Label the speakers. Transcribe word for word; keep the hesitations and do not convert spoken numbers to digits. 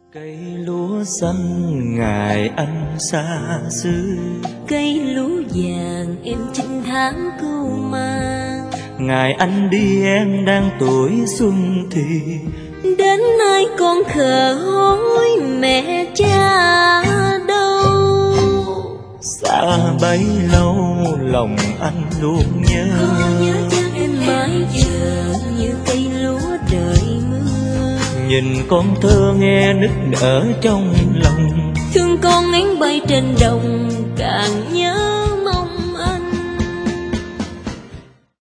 Speaker 1: Cây lúa xanh ngày anh xa xứ,
Speaker 2: cây lúa vàng em chín tháng cưu mang.
Speaker 1: ngày anh đi em đang tuổi xuân thì
Speaker 2: đến nay con khờ hối mẹ cha đâu.
Speaker 1: xa bấy lâu lòng anh luôn nhớ,
Speaker 2: Con nhớ cha em mãi chờ như cây lúa đợi mưa.
Speaker 1: nhìn con thơ nghe nức nở trong lòng,
Speaker 2: Thương con én bay trên đồng càng nhớ.